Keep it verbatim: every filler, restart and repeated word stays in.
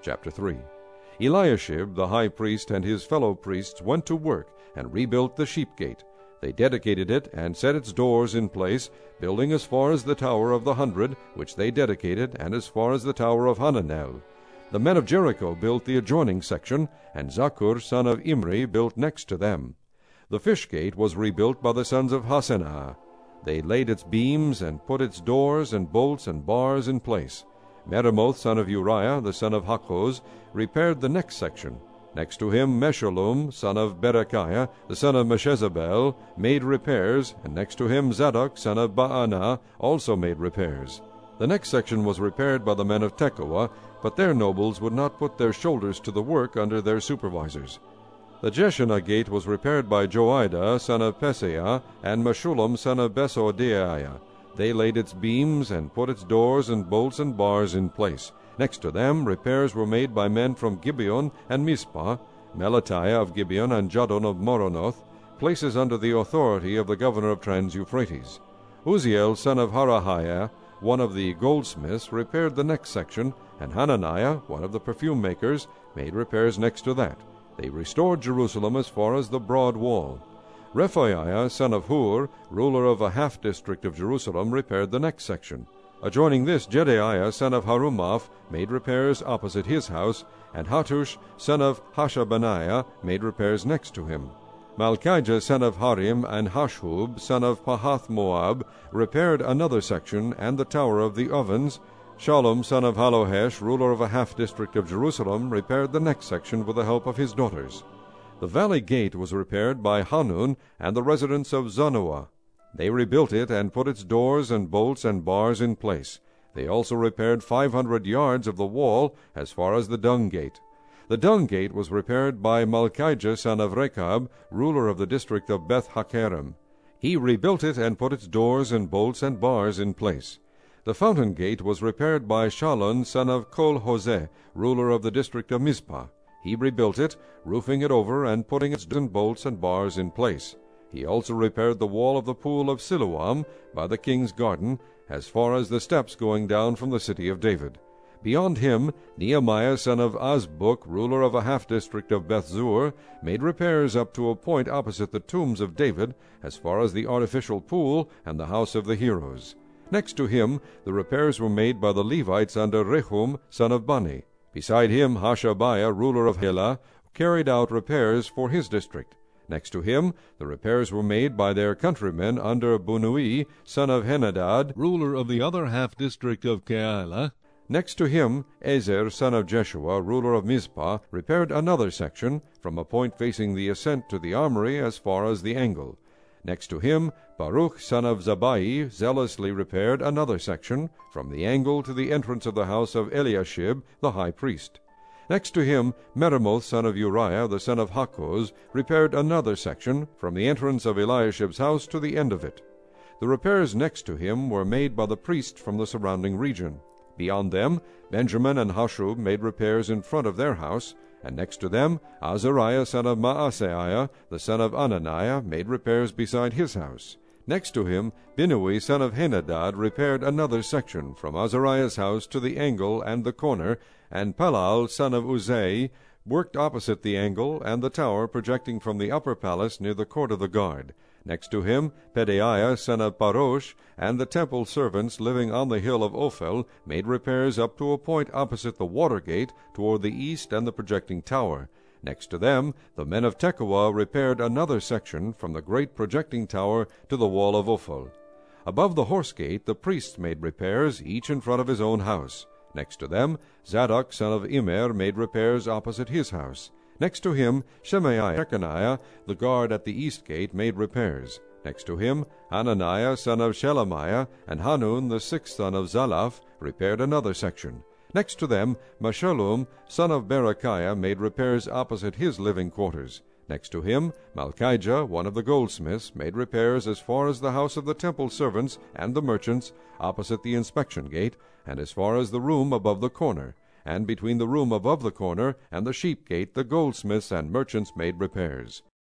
Chapter three. Eliashib the high priest and his fellow priests went to work and rebuilt the sheep gate. They dedicated it and set its doors in place, building as far as the tower of the hundred, which they dedicated, and as far as the tower of Hananel. The men of Jericho built the adjoining section, and Zaccur son of Imri built next to them. The fish gate was rebuilt by the sons of Hassenaah. They laid its beams and put its doors and bolts and bars in place. Meremoth son of Uriah, the son of Hakkoz, repaired the next section. Next to him Meshullam son of Berechiah, the son of Meshezabel, made repairs, and next to him Zadok son of Baanah also made repairs. The next section was repaired by the men of Tekoa, but their nobles would not put their shoulders to the work under their supervisors. The Jeshanah gate was repaired by Joiada son of Peseah and Meshullam son of Besodeiah. They laid its beams and put its doors and bolts and bars in place. Next to them repairs were made by men from Gibeon and Mizpah, Melatiah of Gibeon and Jadon of Moronoth, places under the authority of the governor of Trans-Euphrates. Uzziel son of Harahiah, one of the goldsmiths, repaired the next section, and Hananiah, one of the perfume makers, made repairs next to that. They restored Jerusalem as far as the broad wall. Rephaiah son of Hur, ruler of a half-district of Jerusalem, repaired the next section. Adjoining this, Jedaiah son of Harumaph made repairs opposite his house, and Hattush son of Hashabaniah made repairs next to him. Malchijah son of Harim and Hashub son of Pahath-Moab repaired another section and the tower of the ovens. Shallum son of Halohesh, ruler of a half-district of Jerusalem, repaired the next section with the help of his daughters. The valley gate was repaired by Hanun and the residents of Zanoah. They rebuilt it and put its doors and bolts and bars in place. They also repaired five hundred yards of the wall as far as the dung gate. The dung gate was repaired by Malchijah son of Rechab, ruler of the district of Beth-Hakerem. He rebuilt it and put its doors and bolts and bars in place. The fountain gate was repaired by Shallun son of Kol-Hoseh, ruler of the district of Mizpah. He rebuilt it, roofing it over and putting its bolts and bars in place. He also repaired the wall of the pool of Siloam by the king's garden, as far as the steps going down from the city of David. Beyond him, Nehemiah son of Azbuk, ruler of a half-district of Bethzur, made repairs up to a point opposite the tombs of David, as far as the artificial pool and the house of the heroes. Next to him, the repairs were made by the Levites under Rehum son of Bani. Beside him, Hashabiah, ruler of Helah, carried out repairs for his district. Next to him, the repairs were made by their countrymen under Bunui, son of Henadad, ruler of the other half-district of Keilah. Next to him, Ezer, son of Jeshua, ruler of Mizpah, repaired another section, from a point facing the ascent to the armory as far as the angle. Next to him, Baruch, son of Zabai, zealously repaired another section, from the angle to the entrance of the house of Eliashib, the high priest. Next to him, Meremoth, son of Uriah, the son of Hakkoz, repaired another section, from the entrance of Eliashib's house to the end of it. The repairs next to him were made by the priests from the surrounding region. Beyond them, Benjamin and Hashub made repairs in front of their house, and next to them, Azariah, son of Maaseiah, the son of Ananiah, made repairs beside his house. Next to him, Binnui, son of Henadad, repaired another section, from Azariah's house to the angle and the corner, and Palal, son of Uzai, worked opposite the angle and the tower projecting from the upper palace near the court of the guard. Next to him, Pedaiah, son of Parosh, and the temple servants living on the hill of Ophel made repairs up to a point opposite the water gate toward the east and the projecting tower. Next to them, the men of Tekoa repaired another section from the great projecting tower to the wall of Ophel. Above the horse gate, the priests made repairs, each in front of his own house. Next to them, Zadok, son of Immer, made repairs opposite his house. Next to him, Shemaiah, Shechaniah, the guard at the east gate, made repairs. Next to him, Hananiah, son of Shelemiah, and Hanun, the sixth son of Zalaph, repaired another section. Next to them, Meshullam, son of Berechiah, made repairs opposite his living quarters. Next to him, Malchijah, one of the goldsmiths, made repairs as far as the house of the temple servants and the merchants, opposite the inspection gate, and as far as the room above the corner. And between the room above the corner and the sheep gate the goldsmiths and merchants made repairs.